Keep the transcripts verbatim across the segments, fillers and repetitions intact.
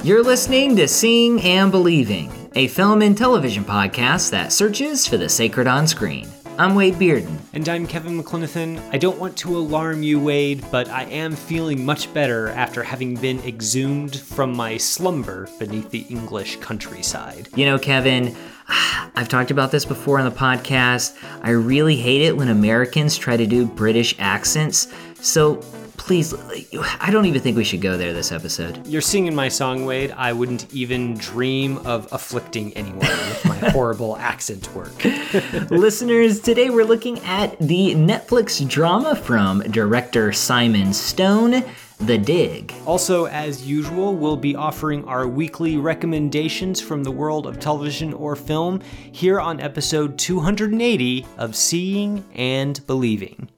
You're listening to Seeing and Believing, a film and television podcast that searches for the sacred on screen. I'm Wade Bearden. And I'm Kevin McClenathan. I don't want to alarm you, Wade, but I am feeling much better after having been exhumed from my slumber beneath the English countryside. You know, Kevin, I've talked about this before on the podcast. I really hate it when Americans try to do British accents, so please, I don't even think we should go there this episode. You're singing my song, Wade. I wouldn't even dream of afflicting anyone with my horrible accent work. Listeners, today we're looking at the Netflix drama from director Simon Stone, The Dig. Also, as usual, we'll be offering our weekly recommendations from the world of television or film here on episode two hundred eighty of Seeing and Believing.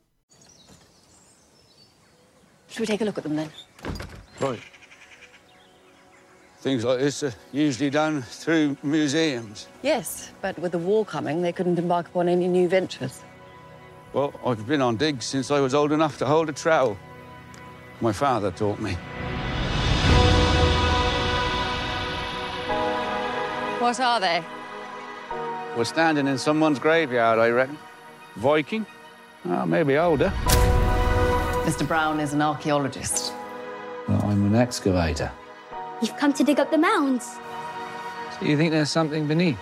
Should we take a look at them then? Right. Things like this are usually done through museums. Yes, but with the war coming, they couldn't embark upon any new ventures. Well, I've been on digs since I was old enough to hold a trowel. My father taught me. What are they? We're standing in someone's graveyard, I reckon. Viking? Oh, maybe older. Mister Brown is an archaeologist. Well, I'm an excavator. You've come to dig up the mounds. So you think there's something beneath?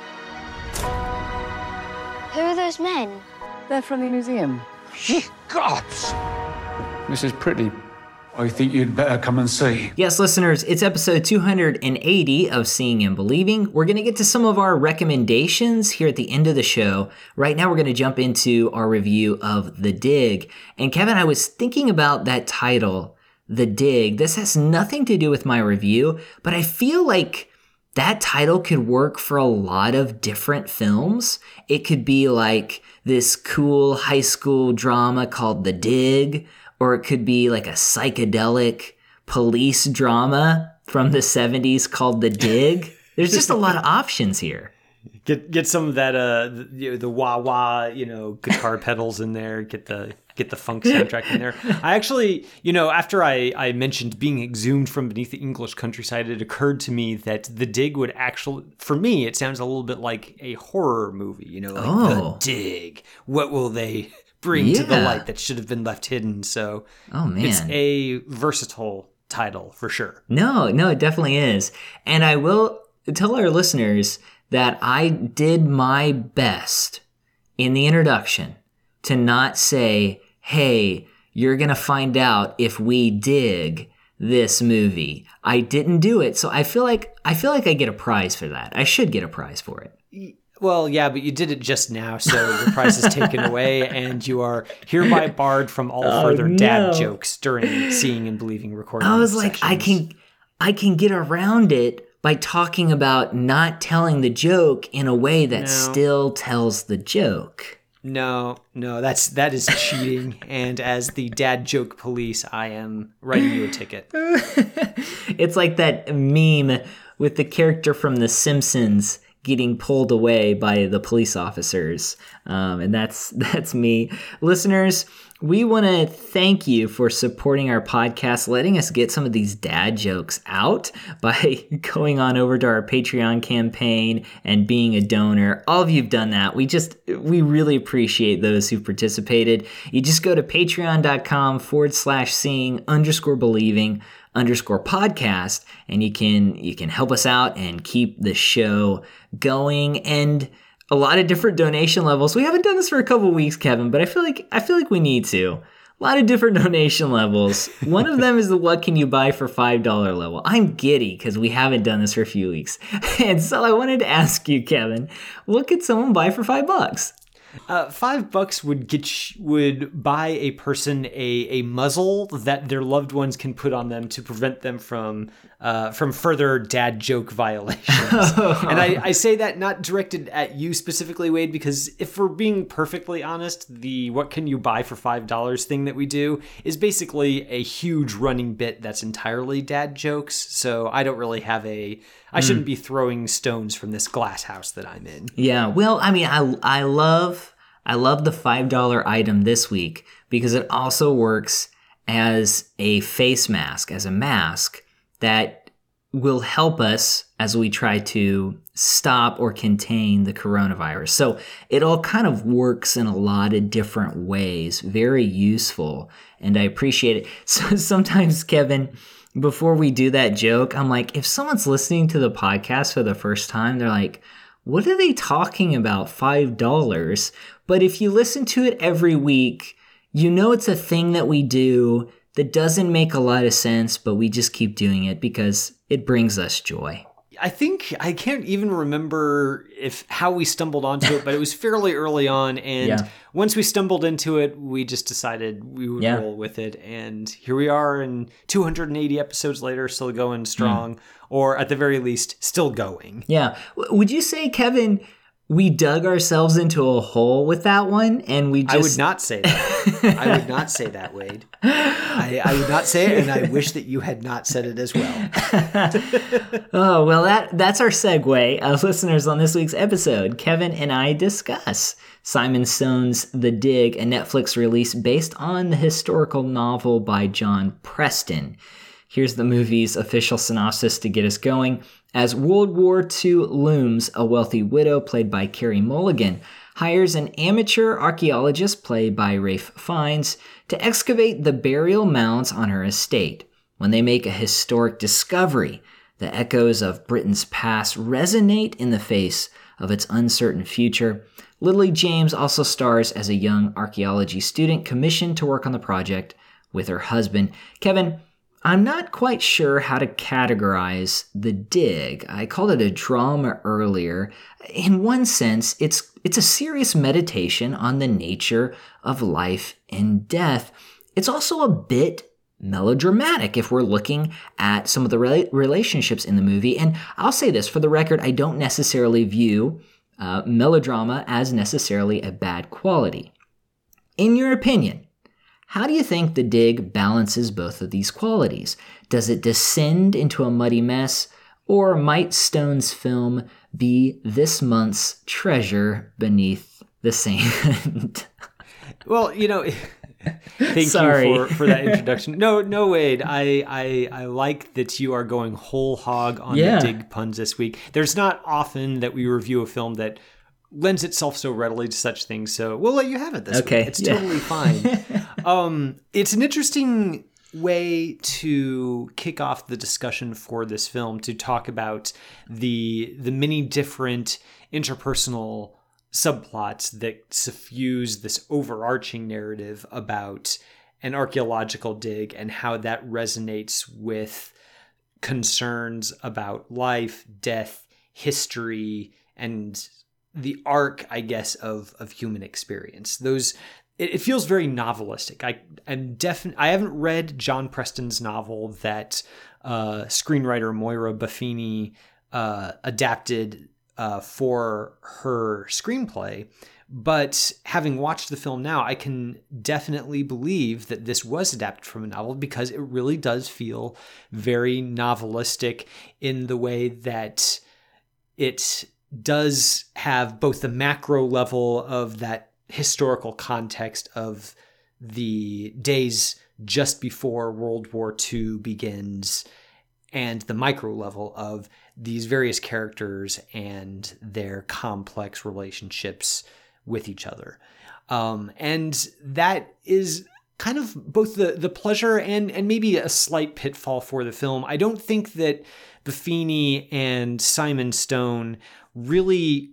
Who are those men? They're from the museum. Ye gods! Missus Pretty, I think you'd better come and see. Yes, listeners, it's episode two hundred eighty of Seeing and Believing. We're going to get to some of our recommendations here at the end of the show. Right now, we're going to jump into our review of The Dig. And Kevin, I was thinking about that title, The Dig. This has nothing to do with my review, but I feel like that title could work for a lot of different films. It could be like this cool high school drama called The Dig, or it could be like a psychedelic police drama from the seventies called The Dig. There's just a lot of options here. Get get some of that uh the, you know, the wah wah you know guitar pedals in there. Get the get the funk soundtrack in there. I actually, you know, after I I mentioned being exhumed from beneath the English countryside, it occurred to me that The Dig would actually, for me, it sounds a little bit like a horror movie. You know, like Oh. The Dig. What will they bring Yeah. to the light that should have been left hidden? So Oh, man. it's a versatile title for sure. No, no, it definitely is. And I will tell our listeners that I did my best in the introduction to not say, hey, you're going to find out if we dig this movie. I didn't do it. So I feel like I feel like I get a prize for that. I should get a prize for it. Well, yeah, but you did it just now, so your prize is taken away, and you are hereby barred from all Oh, further no. dad jokes during Seeing and Believing recording I was like, I sessions. can I can get around it by talking about not telling the joke in a way that No. still tells the joke. No, no, that's that is cheating, and as the dad joke police, I am writing you a ticket. It's like that meme with the character from The Simpsons getting pulled away by the police officers. Um, and that's that's me. Listeners, we want to thank you for supporting our podcast, letting us get some of these dad jokes out by going on over to our Patreon campaign and being a donor. All of you've done that. We just, we really appreciate those who've participated. You just go to patreon.com forward slash seeing underscore believing underscore podcast, and you can you can help us out and keep the show going. And a lot of different donation levels. We haven't done this for a couple weeks, Kevin, but I feel like I feel like we need to. A lot of different donation levels. One of them is the what can you buy for five dollars level. I'm giddy because we haven't done this for a few weeks. And so I wanted to ask you, Kevin, what could someone buy for five bucks? Uh, five bucks would get sh- would buy a person a, a muzzle that their loved ones can put on them to prevent them from uh, from further dad joke violations. And I, I say that not directed at you specifically, Wade, because if we're being perfectly honest, the what can you buy for five dollars thing that we do is basically a huge running bit that's entirely dad jokes. So I don't really have a I shouldn't be throwing stones from this glass house that I'm in. Yeah, well, I mean, I I love I love the five dollars item this week because it also works as a face mask, as a mask that will help us as we try to stop or contain the coronavirus. So it all kind of works in a lot of different ways. Very useful, and I appreciate it. So sometimes, Kevin, before we do that joke, I'm like, if someone's listening to the podcast for the first time, they're like, what are they talking about? five dollars? But if you listen to it every week, you know it's a thing that we do that doesn't make a lot of sense, but we just keep doing it because it brings us joy. I think I can't even remember if how we stumbled onto it, but it was fairly early on. And Yeah. once we stumbled into it, we just decided we would Yeah. roll with it. And here we are, and two hundred eighty episodes later, still going strong, mm. or at the very least, still going. Yeah. W- would you say, Kevin, we dug ourselves into a hole with that one, and we just... I would not say that. I would not say that, Wade. I, I would not say it, and I wish that you had not said it as well. Oh, well, that that's our segue, uh, listeners, on this week's episode. Kevin and I discuss Simon Stone's The Dig, a Netflix release based on the historical novel by John Preston. Here's the movie's official synopsis to get us going. As World War Two looms, a wealthy widow, played by Carey Mulligan, hires an amateur archaeologist, played by Ralph Fiennes, to excavate the burial mounds on her estate. When they make a historic discovery, the echoes of Britain's past resonate in the face of its uncertain future. Lily James also stars as a young archaeology student commissioned to work on the project with her husband. Kevin, I'm not quite sure how to categorize The Dig. I called it a drama earlier. In one sense, it's it's a serious meditation on the nature of life and death. It's also a bit melodramatic if we're looking at some of the rela- relationships in the movie. And I'll say this, for the record, I don't necessarily view uh, melodrama as necessarily a bad quality. In your opinion, how do you think The Dig balances both of these qualities? Does it descend into a muddy mess, or might Stone's film be this month's treasure beneath the sand? Well, you know, thank Sorry. you for, for that introduction. No, no, Wade. I, I I like that you are going whole hog on Yeah. the Dig puns this week. There's not often that we review a film that lends itself so readily to such things, so we'll let you have it this Okay, week. It's yeah. totally fine. um, it's an interesting way to kick off the discussion for this film, to talk about the the many different interpersonal subplots that suffuse this overarching narrative about an archaeological dig and how that resonates with concerns about life, death, history, and the arc, I guess, of of human experience. Those it, it feels very novelistic. I am definitely I haven't read John Preston's novel that uh, screenwriter Moira Buffini uh, adapted uh, for her screenplay. But having watched the film now, I can definitely believe that this was adapted from a novel, because it really does feel very novelistic in the way that it does have both the macro level of that historical context of the days just before World War Two begins, and the micro level of these various characters and their complex relationships with each other. Um, and that is kind of both the, the pleasure and, and maybe a slight pitfall for the film. I don't think that Buffini and Simon Stone really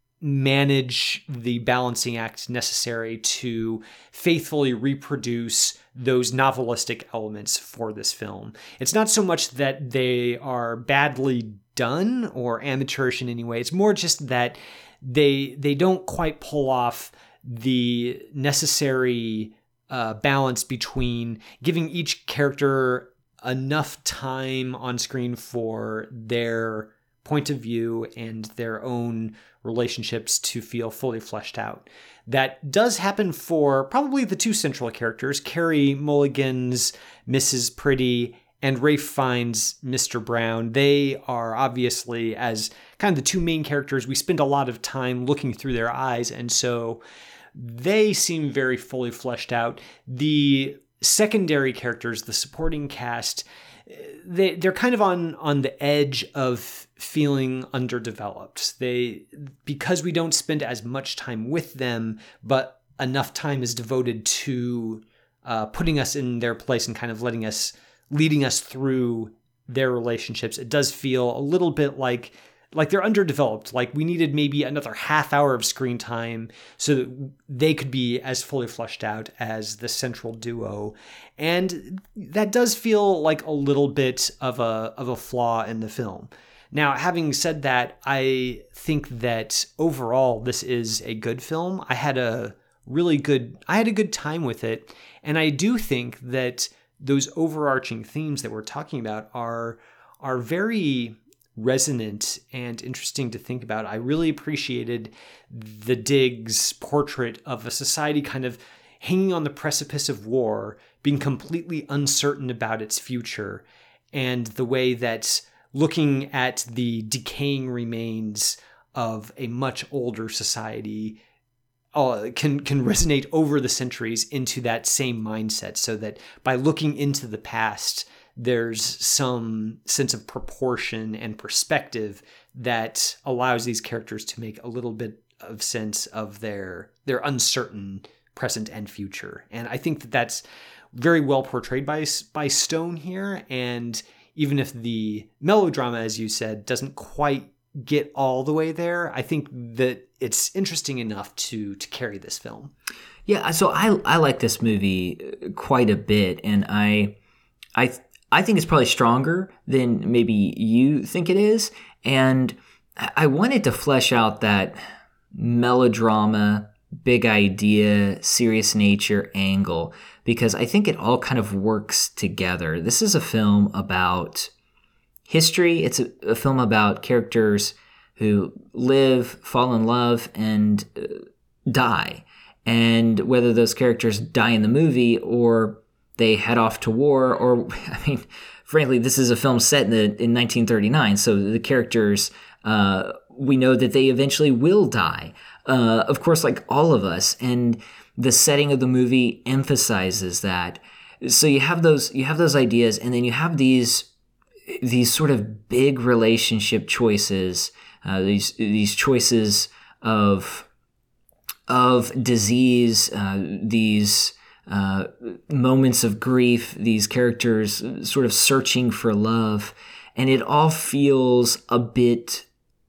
manage the balancing act necessary to faithfully reproduce those novelistic elements for this film. It's not so much that they are badly done or amateurish in any way. It's more just that they they don't quite pull off the necessary uh, balance between giving each character enough time on screen for their point of view and their own relationships to feel fully fleshed out. That does happen for probably the two central characters, Carey Mulligan's Missus Pretty and Ralph Fiennes' Mister Brown. They are obviously, as kind of the two main characters, we spend a lot of time looking through their eyes, and so they seem very fully fleshed out. The secondary characters, the supporting cast, they they're kind of on on the edge of feeling underdeveloped. They because we don't spend as much time with them, but enough time is devoted to uh, putting us in their place and kind of letting us leading us through their relationships. It does feel a little bit like like they're underdeveloped. Like we needed maybe another half hour of screen time so that they could be as fully fleshed out as the central duo. And that does feel like a little bit of a of a flaw in the film. Now, having said that, I think that overall this is a good film. I had a really good I had a good time with it, and I do think that those overarching themes that we're talking about are are very resonant and interesting to think about. I really appreciated the Diggs portrait of a society kind of hanging on the precipice of war, being completely uncertain about its future, and the way that looking at the decaying remains of a much older society uh, can can resonate over the centuries into that same mindset, so that by looking into the past, there's some sense of proportion and perspective that allows these characters to make a little bit of sense of their their uncertain present and future. And I think that that's very well portrayed by by Stone here. And even if the melodrama, as you said, doesn't quite get all the way there, I think that it's interesting enough to to carry this film. Yeah, so I I like this movie quite a bit, and I I I think it's probably stronger than maybe you think it is. And I wanted to flesh out that melodrama, big idea, serious nature angle, because I think it all kind of works together. This is a film about history. It's a, a film about characters who live, fall in love, and uh, die. And whether those characters die in the movie or they head off to war, or, I mean, frankly, this is a film set in, the, in nineteen thirty-nine, so the characters, uh, we know that they eventually will die. Uh, of course, like all of us, and the setting of the movie emphasizes that. So you have those, you have those ideas, and then you have these, these sort of big relationship choices, uh, these these choices of of disease, uh, these uh, moments of grief, these characters sort of searching for love, and it all feels a bit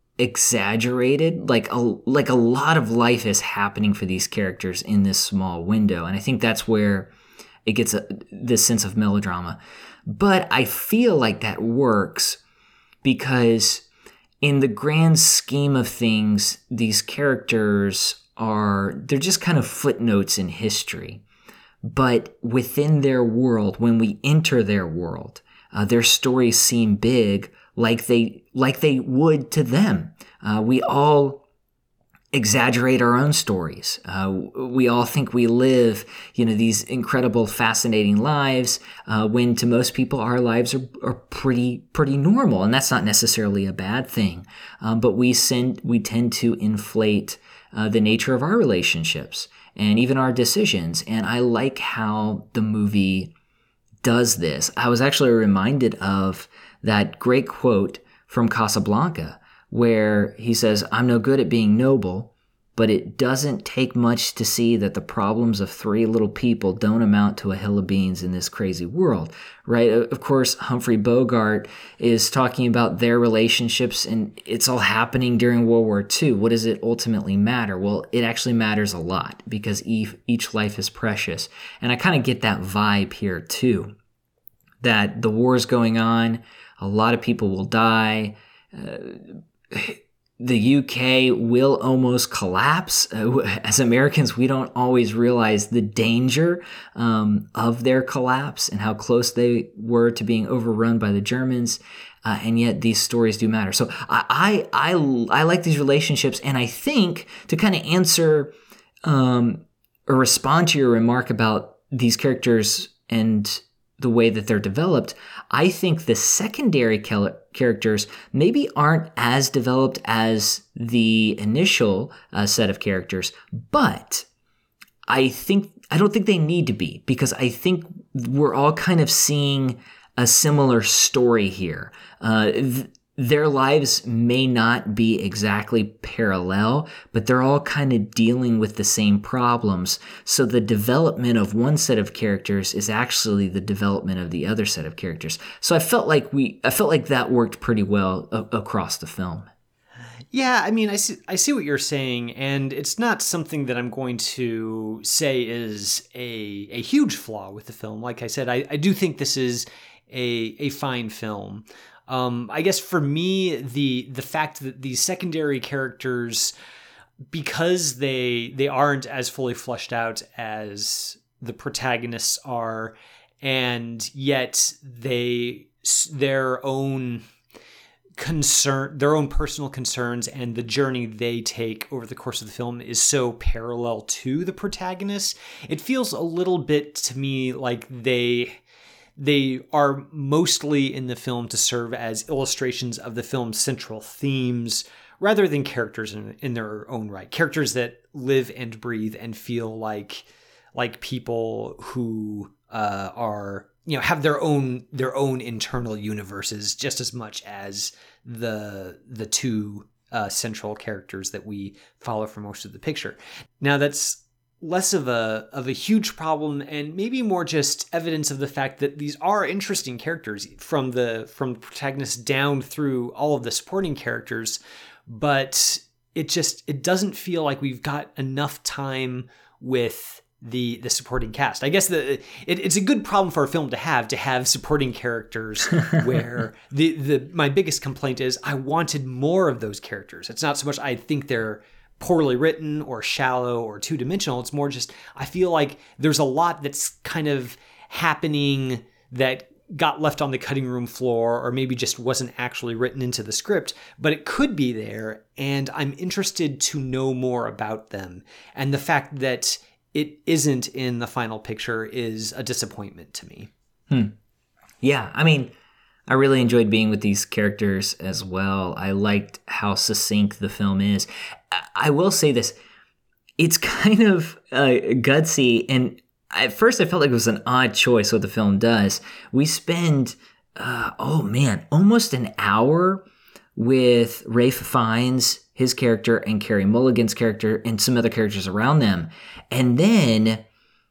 exaggerated, like a like a lot of life is happening for these characters in this small window, and I think that's where it gets a, this sense of melodrama. But I feel like that works because in the grand scheme of things, these characters are, they're just kind of footnotes in history. But within their world, when we enter their world, uh, their stories seem big, like they like they would to them. Uh, we all exaggerate our own stories. Uh, we all think we live, you know, these incredible, fascinating lives, uh, when to most people our lives are, are pretty pretty normal, and that's not necessarily a bad thing. Um, but we send we tend to inflate uh, the nature of our relationships and even our decisions. And I like how the movie does this. I was actually reminded of that great quote from Casablanca, where he says, "I'm no good at being noble, but it doesn't take much to see that the problems of three little people don't amount to a hill of beans in this crazy world," right? Of course, Humphrey Bogart is talking about their relationships, and it's all happening during World War Two. What does it ultimately matter? Well, it actually matters a lot because each life is precious. And I kind of get that vibe here too, that the war is going on, a lot of people will die, uh, the U K will almost collapse. Uh, as Americans, we don't always realize the danger um, of their collapse and how close they were to being overrun by the Germans. Uh, and yet these stories do matter. So I, I, I, I like these relationships. And I think to kind of answer um, or respond to your remark about these characters and the way that they're developed, I think the secondary characters maybe aren't as developed as the initial uh, set of characters, but I think I don't think they need to be, because I think we're all kind of seeing a similar story here. Uh, th- Their lives may not be exactly parallel, but they're all kind of dealing with the same problems. So the development of one set of characters is actually the development of the other set of characters. So I felt like we, I felt like that worked pretty well a- across the film. Yeah, I mean, I see, I see what you're saying, and it's not something that I'm going to say is a a huge flaw with the film. Like I said, I, I do think this is a a fine film. Um, I guess for me, the the fact that these secondary characters, because they they aren't as fully fleshed out as the protagonists are, and yet they their own concern, their own personal concerns, and the journey they take over the course of the film is so parallel to the protagonist. It feels a little bit to me like they. They are mostly in the film to serve as illustrations of the film's central themes rather than characters in, in their own right. Characters that live and breathe and feel like like people who uh, are, you know, have their own their own internal universes just as much as the the two uh, central characters that we follow for most of the picture. Now that's less of a of a huge problem, and maybe more just evidence of the fact that these are interesting characters from the from the protagonist down through all of the supporting characters, but it just it doesn't feel like we've got enough time with the the supporting cast. I guess the it, it's a good problem for a film to have to have supporting characters where the the my biggest complaint is I wanted more of those characters. It's not so much I think they're poorly written or shallow or two-dimensional. It's more just I feel like there's a lot that's kind of happening that got left on the cutting room floor or maybe just wasn't actually written into the script, but it could be there, and I'm interested to know more about them. And the fact that it isn't in the final picture is a disappointment to me. Hmm. Yeah, I mean, I really enjoyed being with these characters as well. I liked how succinct the film is. I will say this. It's kind of uh, gutsy, and at first I felt like it was an odd choice what the film does. We spend, uh, oh man, almost an hour with Ralph Fiennes, his character, and Carey Mulligan's character, and some other characters around them. And then,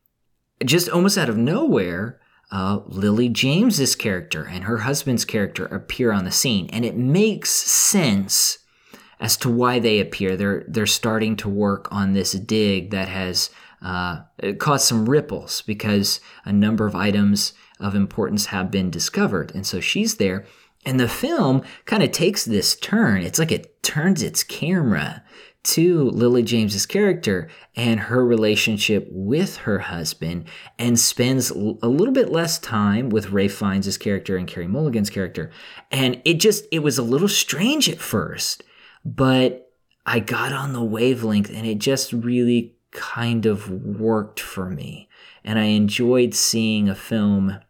just almost out of nowhere, Uh, Lily James's character and her husband's character appear on the scene, and it makes sense as to why they appear. They're they're starting to work on this dig that has uh, caused some ripples because a number of items of importance have been discovered, and so she's there. And the film kind of takes this turn. It's like it turns its camera to Lily James's character and her relationship with her husband, and spends a little bit less time with Ralph Fiennes' character and Carey Mulligan's character. And it just, it was a little strange at first, but I got on the wavelength and it just really kind of worked for me. And I enjoyed seeing a film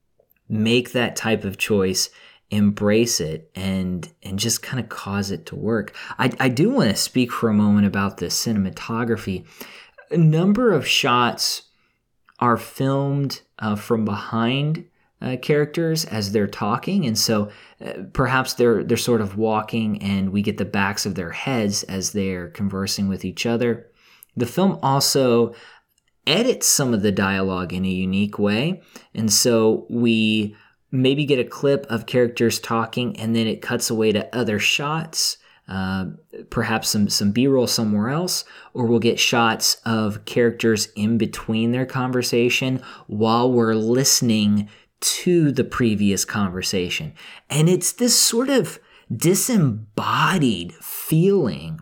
make that type of choice, embrace it, and and just kind of cause it to work. I, I do want to speak for a moment about the cinematography. A number of shots are filmed uh, from behind uh, characters as they're talking, and so uh, perhaps they're they're sort of walking, and we get the backs of their heads as they're conversing with each other. The film also edits some of the dialogue in a unique way, and so we maybe get a clip of characters talking, and then it cuts away to other shots, uh, perhaps some, some B-roll somewhere else, or we'll get shots of characters in between their conversation while we're listening to the previous conversation. And it's this sort of disembodied feeling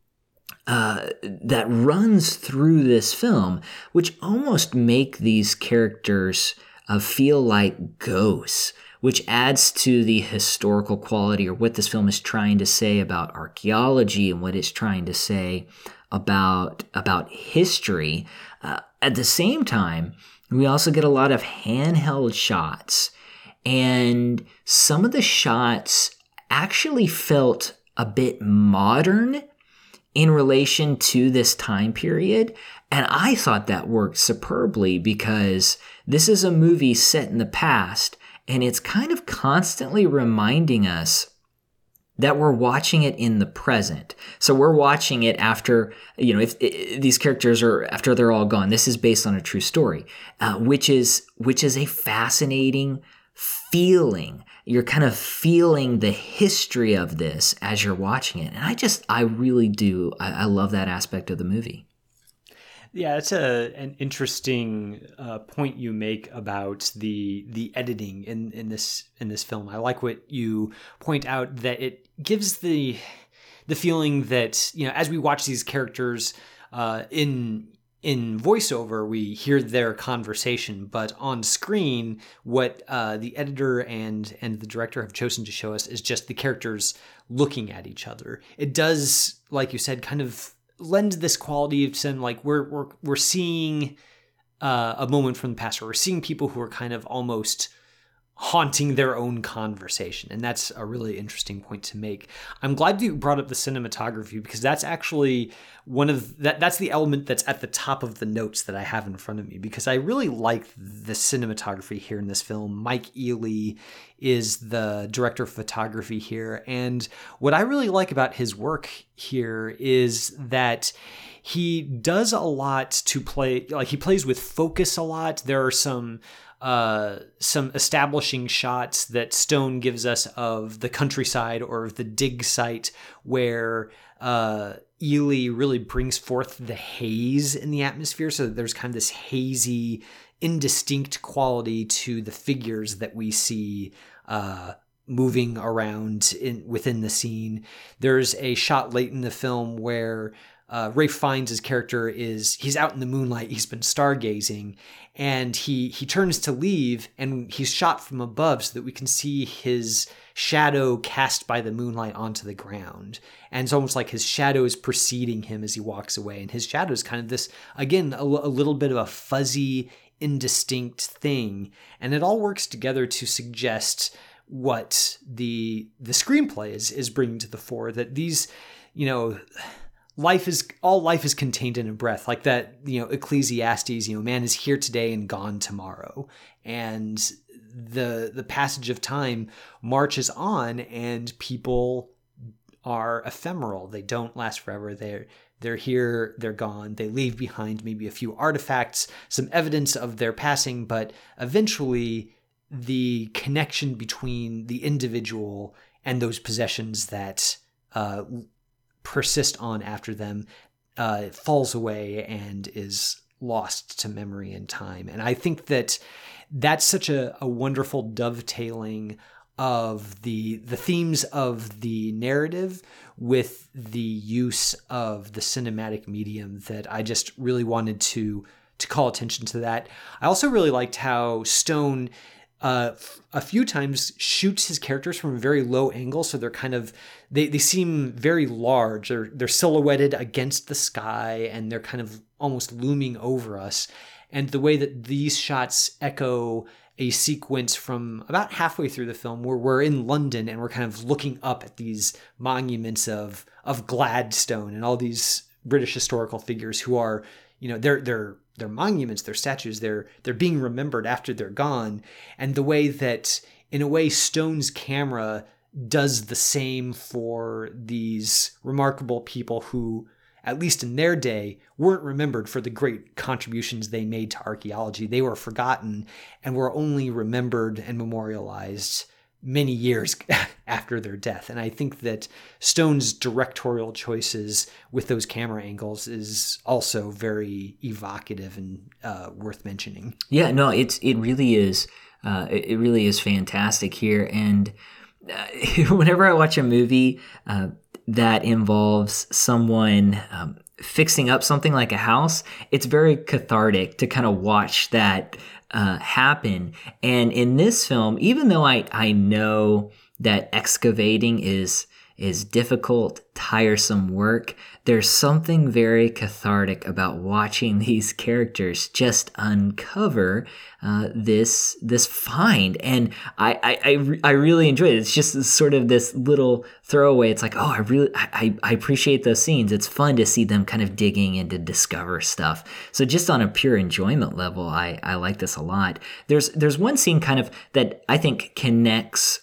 uh, that runs through this film, which almost make these characters Uh, feel like ghosts, which adds to the historical quality or what this film is trying to say about archaeology and what it's trying to say about about history. Uh, at the same time, we also get a lot of handheld shots, and some of the shots actually felt a bit modern in relation to this time period. And I thought that worked superbly because this is a movie set in the past, and it's kind of constantly reminding us that we're watching it in the present. So we're watching it after, you know, if, if these characters are, after they're all gone. This is based on a true story, uh, which is which is a fascinating feeling. You're kind of feeling the history of this as you're watching it. And I just, I really do, I, I love that aspect of the movie. Yeah, it's a an interesting uh, point you make about the the editing in, in this in this film. I like what you point out, that it gives the the feeling that, you know, as we watch these characters uh, in in voiceover, we hear their conversation, but on screen, what uh, the editor and and the director have chosen to show us is just the characters looking at each other. It does, like you said, kind of lend this quality of some, like we're we're we're seeing uh, a moment from the past, or we're seeing people who are kind of almost haunting their own conversation, and that's a really interesting point to make. I'm glad you brought up the cinematography, because that's actually one of that that's the element that's at the top of the notes that I have in front of me, because I really like the cinematography here in this film. Mike Ely is the director of photography here, and what I really like about his work here is that he does a lot to play, like he plays with focus a lot. There are some Uh, some establishing shots that Stone gives us of the countryside or of the dig site, where uh, Ely really brings forth the haze in the atmosphere. So there's kind of this hazy, indistinct quality to the figures that we see uh, moving around in within the scene. There's a shot late in the film where Uh, Ralph Fiennes' character is, he's out in the moonlight, he's been stargazing, and he he turns to leave, and he's shot from above so that we can see his shadow cast by the moonlight onto the ground. And it's almost like his shadow is preceding him as he walks away, and his shadow is kind of this, again, a, a little bit of a fuzzy, indistinct thing, and it all works together to suggest what the the screenplay is, is bringing to the fore, that these, you know, life is, all life is contained in a breath, like that, you know, Ecclesiastes, you know, man is here today and gone tomorrow. And the, the passage of time marches on, and people are ephemeral. They don't last forever. They're, they're here, they're gone. They leave behind maybe a few artifacts, some evidence of their passing, but eventually the connection between the individual and those possessions that, uh, persist on after them uh, falls away and is lost to memory and time. And I think that that's such a, a wonderful dovetailing of the the themes of the narrative with the use of the cinematic medium, that I just really wanted to to call attention to that. I also really liked how Stone Uh, a few times shoots his characters from a very low angle, so they're kind of, they, they seem very large. They're, they're silhouetted against the sky, and they're kind of almost looming over us. And the way that these shots echo a sequence from about halfway through the film where we're in London and we're kind of looking up at these monuments of of Gladstone and all these British historical figures who are, you know, they're they're they're monuments, they're statues, they're they're being remembered after they're gone. And the way that, in a way, Stone's camera does the same for these remarkable people who, at least in their day, weren't remembered for the great contributions they made to archaeology. They were forgotten and were only remembered and memorialized many years after their death. And I think that Stone's directorial choices with those camera angles is also very evocative and uh, worth mentioning. Yeah, no, it's it really is. Uh, it, it really is fantastic here. And uh, whenever I watch a movie uh, that involves someone um, fixing up something like a house, it's very cathartic to kind of watch that Uh, happen. And in this film, even though I, I know that excavating is is difficult, tiresome work, there's something very cathartic about watching these characters just uncover uh, this this find. And I, I, I, I really enjoy it. It's just sort of this little throwaway. It's like, oh, I really I, I appreciate those scenes. It's fun to see them kind of digging and to discover stuff. So just on a pure enjoyment level, I, I like this a lot. There's there's one scene kind of that I think connects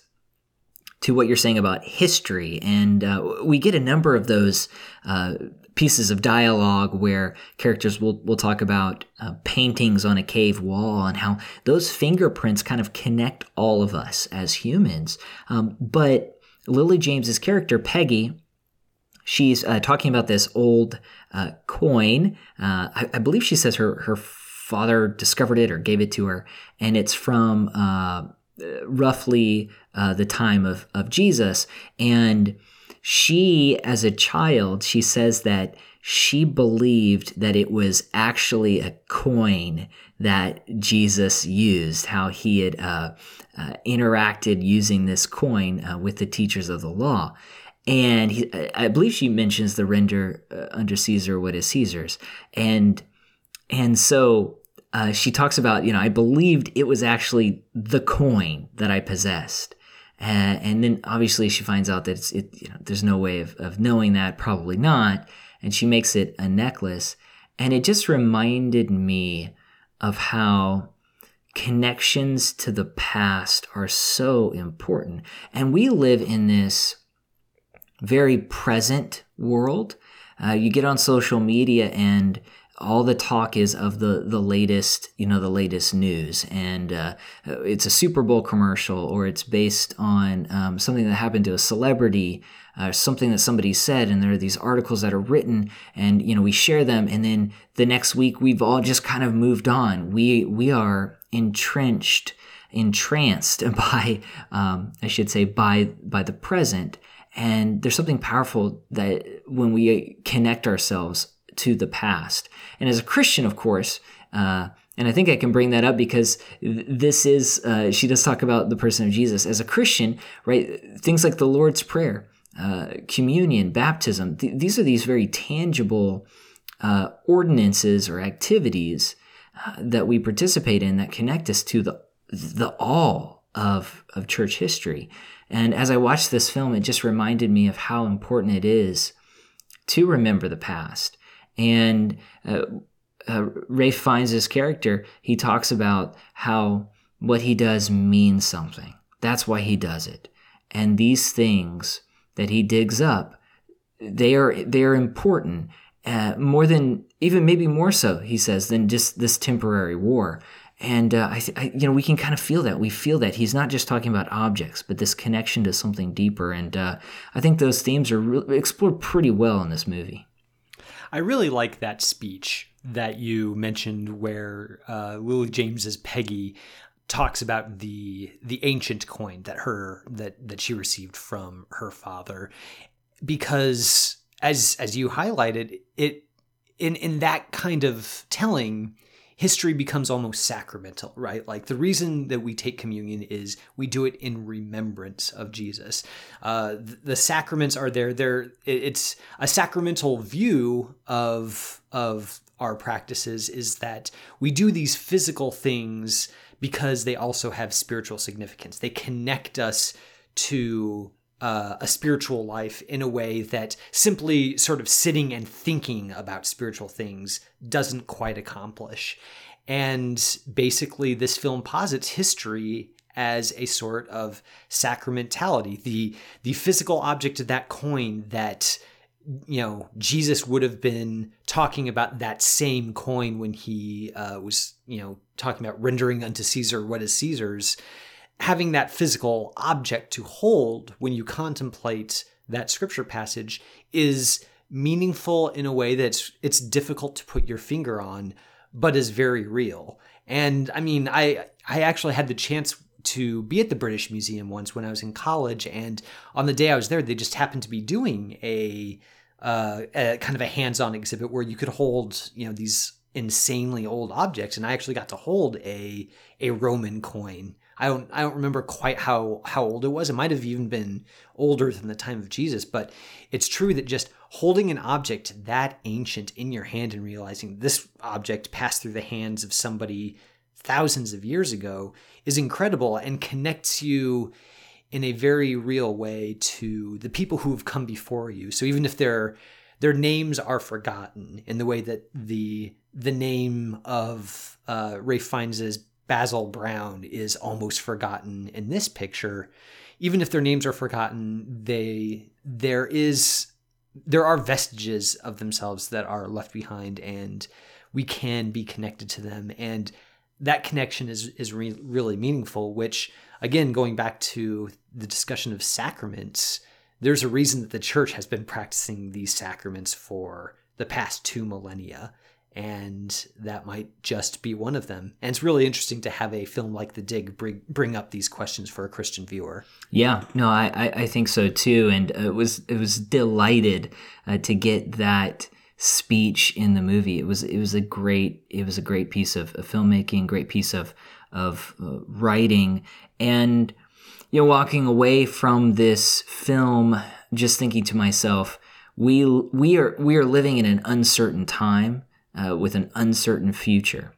to what you're saying about history. And uh, we get a number of those uh, pieces of dialogue where characters will, will talk about uh, paintings on a cave wall and how those fingerprints kind of connect all of us as humans. Um, but Lily James's character, Peggy, she's uh, talking about this old uh, coin. Uh, I, I believe she says her, her father discovered it or gave it to her, and it's from uh, roughly uh, the time of, of Jesus. And she, as a child, she says that she believed that it was actually a coin that Jesus used, how he had uh, uh, interacted using this coin uh, with the teachers of the law. And he, I believe she mentions the render uh, unto Caesar what is Caesar's. And, and so Uh, she talks about, you know, I believed it was actually the coin that I possessed. Uh, and then obviously she finds out that it's, it, you know, there's no way of, of knowing that, probably not. And she makes it a necklace. And it just reminded me of how connections to the past are so important. And we live in this very present world. Uh, you get on social media and all the talk is of the, the latest, you know, the latest news. And uh, it's a Super Bowl commercial, or it's based on um, something that happened to a celebrity, uh, something that somebody said. And there are these articles that are written, and, you know, we share them. And then the next week, we've all just kind of moved on. We, we are entrenched, entranced by, um, I should say, by, by the present. And there's something powerful that when we connect ourselves to the past. And as a Christian, of course, uh, and I think I can bring that up because th- this is, uh, she does talk about the person of Jesus. As a Christian, right, things like the Lord's Prayer, uh, communion, baptism, th- these are these very tangible uh, ordinances or activities uh, that we participate in that connect us to the the all of, of church history. And as I watched this film, it just reminded me of how important it is to remember the past. And uh, uh, Ralph Fiennes' character, he talks about how what he does means something. That's why he does it. And these things that he digs up, they are they are important, uh, more than, even maybe more so, he says, than just this temporary war. And uh, I, th- I, you know, we can kind of feel that. We feel that he's not just talking about objects, but this connection to something deeper. And uh, I think those themes are re- explored pretty well in this movie. I really like that speech that you mentioned where uh, Lily James's Peggy talks about the the ancient coin that her that that she received from her father, because as as you highlighted, it in in that kind of telling, history becomes almost sacramental, right? Like the reason that we take communion is we do it in remembrance of Jesus. Uh, the, the sacraments are there. They're, it's a sacramental view of, of our practices is that we do these physical things because they also have spiritual significance. They connect us to Uh, a spiritual life in a way that simply sort of sitting and thinking about spiritual things doesn't quite accomplish. And basically this film posits history as a sort of sacramentality. The, the physical object of that coin that, you know, Jesus would have been talking about that same coin when he uh, was, you know, talking about rendering unto Caesar what is Caesar's. Having that physical object to hold when you contemplate that scripture passage is meaningful in a way that's it's difficult to put your finger on, but is very real. And I mean, I I actually had the chance to be at the British Museum once when I was in college, and on the day I was there, they just happened to be doing a, uh, a kind of a hands-on exhibit where you could hold, you know, these insanely old objects, and I actually got to hold a a Roman coin. I don't I don't remember quite how how old it was. It might have even been older than the time of Jesus, but it's true that just holding an object that ancient in your hand and realizing this object passed through the hands of somebody thousands of years ago is incredible and connects you in a very real way to the people who have come before you. So even if their their names are forgotten in the way that the the name of uh, Ralph Fiennes' Basil Brown is almost forgotten in this picture, even if their names are forgotten, they there is there are vestiges of themselves that are left behind, and we can be connected to them. And that connection is is re- really meaningful, which, again, going back to the discussion of sacraments, there's a reason that the church has been practicing these sacraments for the past two millennia, and that might just be one of them. And it's really interesting to have a film like The Dig bring, bring up these questions for a Christian viewer. Yeah, no, I, I, I think so too, and it was it was delighted uh, to get that speech in the movie. It was it was a great it was a great piece of, of filmmaking, great piece of of uh, writing, and you know, walking away from this film, just thinking to myself, we we are we are living in an uncertain time uh, with an uncertain future.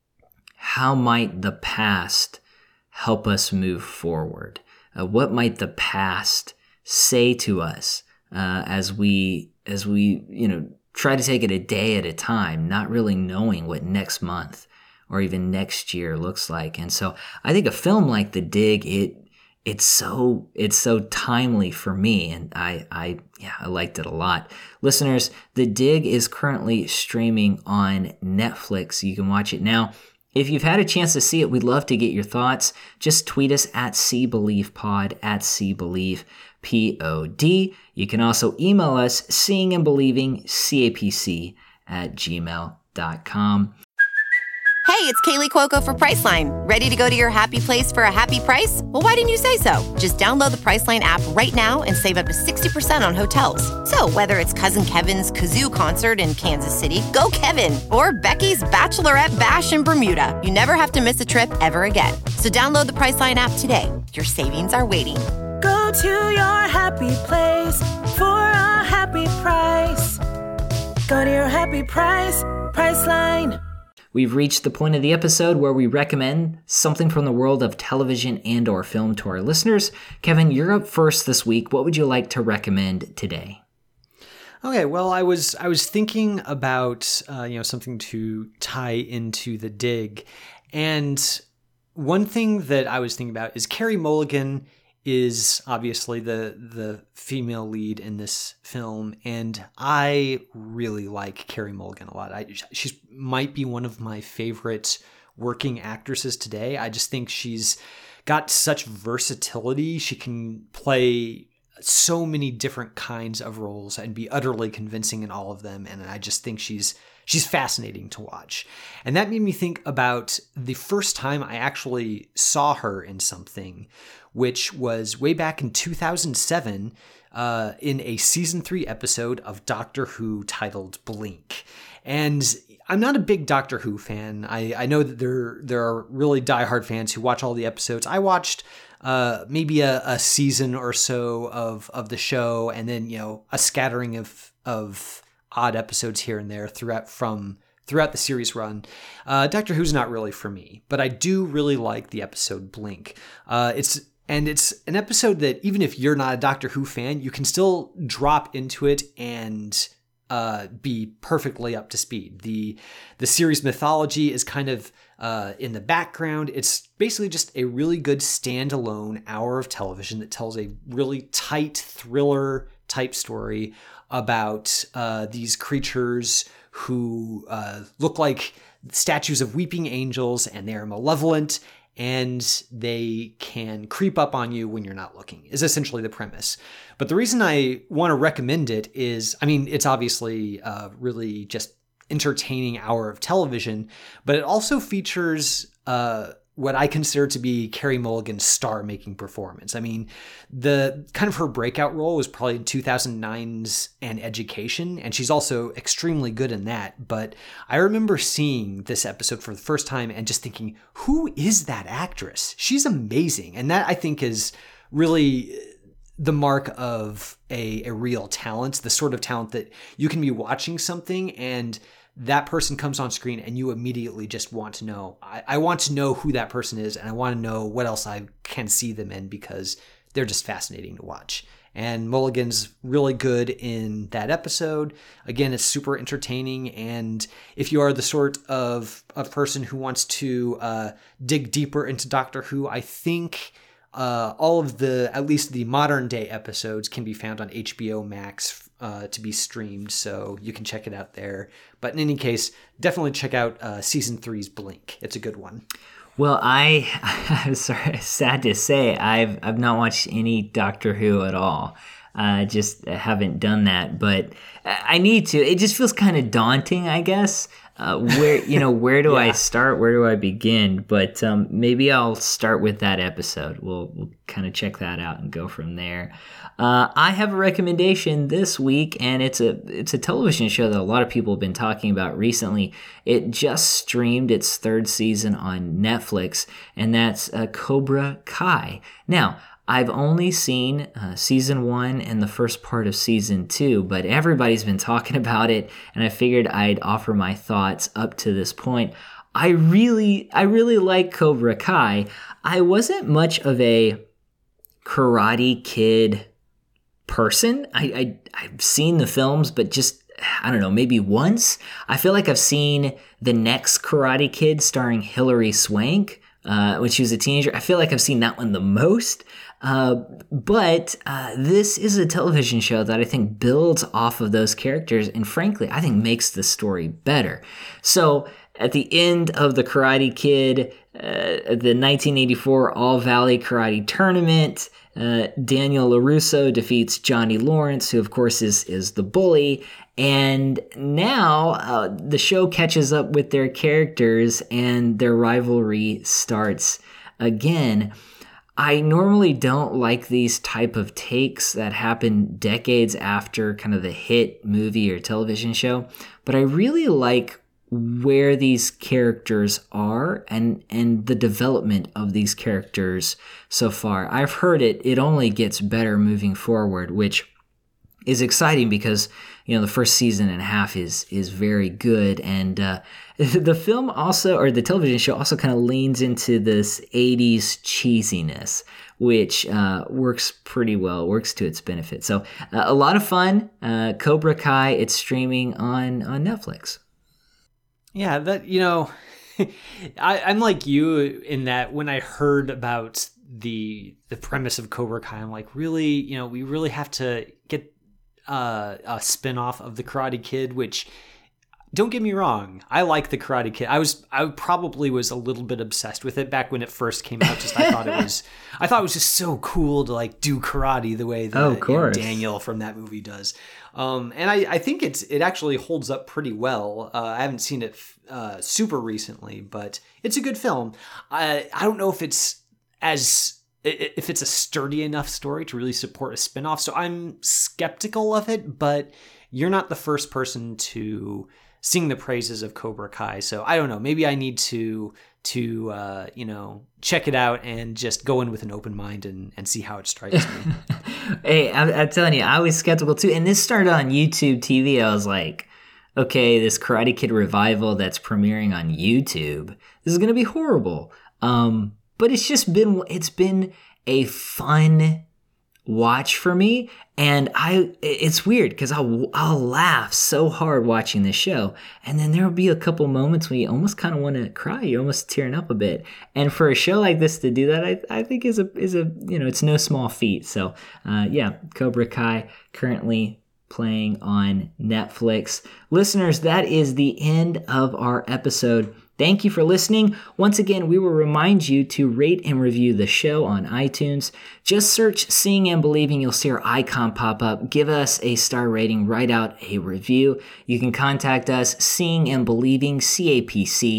How might the past help us move forward? Uh, what might the past say to us uh, as we as we you know try to take it a day at a time, not really knowing what next month or even next year looks like? And so I think a film like The Dig, it it's so it's so timely for me, and I I yeah I liked it a lot. Listeners, The Dig is currently streaming on Netflix. You can watch it now. If you've had a chance to see it, we'd love to get your thoughts. Just tweet us at SeeBelievePod, at SeeBelievePod. You can also email us, seeing and believing, C A P C at gmail dot com. Hey, it's Kaylee Cuoco for Priceline. Ready to go to your happy place for a happy price? Well, why didn't you say so? Just download the Priceline app right now and save up to sixty percent on hotels. So whether it's Cousin Kevin's Kazoo Concert in Kansas City, go Kevin, or Becky's Bachelorette Bash in Bermuda, you never have to miss a trip ever again. So download the Priceline app today. Your savings are waiting. Go to your happy place for a happy price. Go to your happy price, Priceline. We've reached the point of the episode where we recommend something from the world of television and or film to our listeners. Kevin, you're up first this week. What would you like to recommend today? Okay, well, I was I was thinking about uh, you know something to tie into The Dig, and one thing that I was thinking about is Carey Mulligan is obviously the the female lead in this film, and I really like Carey Mulligan a lot. I she might be one of my favorite working actresses today. I just think she's got such versatility. She can play so many different kinds of roles and be utterly convincing in all of them, and I just think she's she's fascinating to watch. And that made me think about the first time I actually saw her in something, which was way back in two thousand seven uh, in a season three episode of Doctor Who titled Blink. And I'm not a big Doctor Who fan. I, I know that there there are really diehard fans who watch all the episodes. I watched uh, maybe a, a season or so of of the show, and then you know a scattering of of odd episodes here and there throughout from throughout the series run. Uh, Doctor Who's not really for me, but I do really like the episode Blink. Uh, it's And it's an episode that even if you're not a Doctor Who fan, you can still drop into it and uh, be perfectly up to speed. The the series mythology is kind of uh, in the background. It's basically just a really good standalone hour of television that tells a really tight thriller type story about uh, these creatures who uh, look like statues of weeping angels, and they are malevolent, and they can creep up on you when you're not looking, is essentially the premise. But the reason I want to recommend it is, I mean, it's obviously a really just entertaining hour of television, but it also features uh, what I consider to be Carey Mulligan's star-making performance. I mean, the kind of her breakout role was probably in two thousand nine's An Education, and she's also extremely good in that. But I remember seeing this episode for the first time and just thinking, who is that actress? She's amazing. And that, I think, is really the mark of a, a real talent, the sort of talent that you can be watching something and that person comes on screen and you immediately just want to know, I, I want to know who that person is, and I want to know what else I can see them in because they're just fascinating to watch. And Mulligan's really good in that episode. Again, it's super entertaining, and if you are the sort of, of person who wants to uh, dig deeper into Doctor Who, I think uh, all of the, at least the modern day episodes can be found on H B O Max Uh, to be streamed, so you can check it out there. But in any case, definitely check out uh, season three's Blink. It's a good one. Well, I, I'm sorry, sad to say, I've I've not watched any Doctor Who at all. I uh, just haven't done that, but I need to. It just feels kind of daunting, I guess. Uh, where you know, where do yeah. I start? Where do I begin? But um, maybe I'll start with that episode. We'll we'll kind of check that out and go from there. Uh, I have a recommendation this week, and it's a it's a television show that a lot of people have been talking about recently. It just streamed its third season on Netflix, and that's uh, Cobra Kai. Now, I've only seen uh, season one and the first part of season two, but everybody's been talking about it, and I figured I'd offer my thoughts up to this point. I really, I really like Cobra Kai. I wasn't much of a Karate Kid person. I, I I've seen the films, but just I don't know, maybe once. I feel like I've seen the next Karate Kid starring Hilary Swank uh, when she was a teenager. I feel like I've seen that one the most. Uh, but uh, this is a television show that I think builds off of those characters, and frankly, I think makes the story better. So at the end of the Karate Kid, uh, the nineteen eighty-four All Valley Karate Tournament, Uh, Daniel LaRusso defeats Johnny Lawrence, who of course is is the bully, and now uh, the show catches up with their characters and their rivalry starts again. I normally don't like these type of takes that happen decades after kind of the hit movie or television show, but I really like where these characters are and and the development of these characters so far. I've heard it it only gets better moving forward, which is exciting because, you know, the first season and a half is is very good, and uh, the film also, or the television show also kind of leans into this eighties cheesiness, which uh, works pretty well, works to its benefit. So uh, a lot of fun. Uh, Cobra Kai, it's streaming on on Netflix. Yeah, that, you know, I, I'm like you in that when I heard about the the premise of Cobra Kai, I'm like, really, you know, we really have to get uh, a spinoff of the Karate Kid, which, don't get me wrong, I like the Karate Kid. I was, I probably was a little bit obsessed with it back when it first came out. Just I thought it was, I thought it was just so cool to like do karate the way that oh, of course. You know, Daniel from that movie does. Um, and I, I think it's it actually holds up pretty well. Uh, I haven't seen it uh, super recently, but it's a good film. I I don't know if it's as if it's a sturdy enough story to really support a spinoff, so I'm skeptical of it. But you're not the first person to sing the praises of Cobra Kai, so I don't know. Maybe I need to to uh, you know check it out and just go in with an open mind and, and see how it strikes me. Hey, I'm, I'm telling you, I was skeptical too. And this started on YouTube T V. I was like, okay, this Karate Kid revival that's premiering on YouTube, this is going to be horrible. Um, but it's just been, it's been a fun watch for me. And I, it's weird because I'll, I'll laugh so hard watching this show. And then there'll be a couple moments when you almost kind of want to cry. You're almost tearing up a bit. And for a show like this to do that, I, I think is a, is a, you know, it's no small feat. So, uh, yeah, Cobra Kai currently playing on Netflix. Listeners, that is the end of our episode. Thank you for listening. Once again, we will remind you to rate and review the show on iTunes. Just search Seeing and Believing. You'll see our icon pop up. Give us a star rating. Write out a review. You can contact us, Seeing and Believing, C A P C,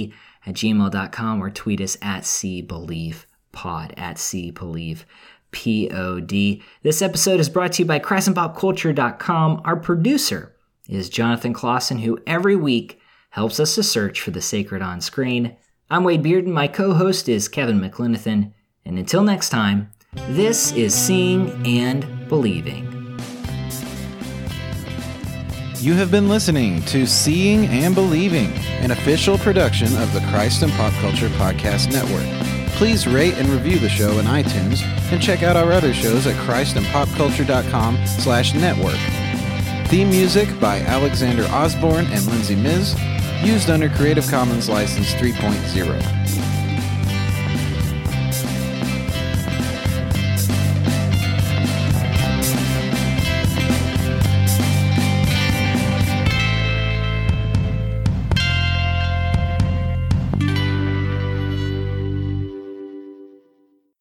at gmail dot com or tweet us at cbelievepod, at cbelievepod. P O D. This episode is brought to you by Crescent Pop Culture dot com. Our producer is Jonathan Clausen, who every week helps us to search for the sacred on screen. I'm Wade Bearden. My co-host is Kevin McLenithan. And until next time, this is Seeing and Believing. You have been listening to Seeing and Believing, an official production of the Christ and Pop Culture Podcast Network. Please rate and review the show in iTunes and check out our other shows at christ and pop culture dot com slash network. Theme music by Alexander Osborne and Lindsay Miz, used under Creative Commons License three point oh.